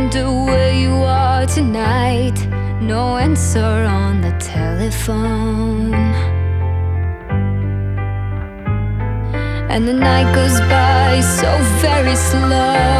wonder where you are tonight. No answer on the telephone, and the night goes by so very slow.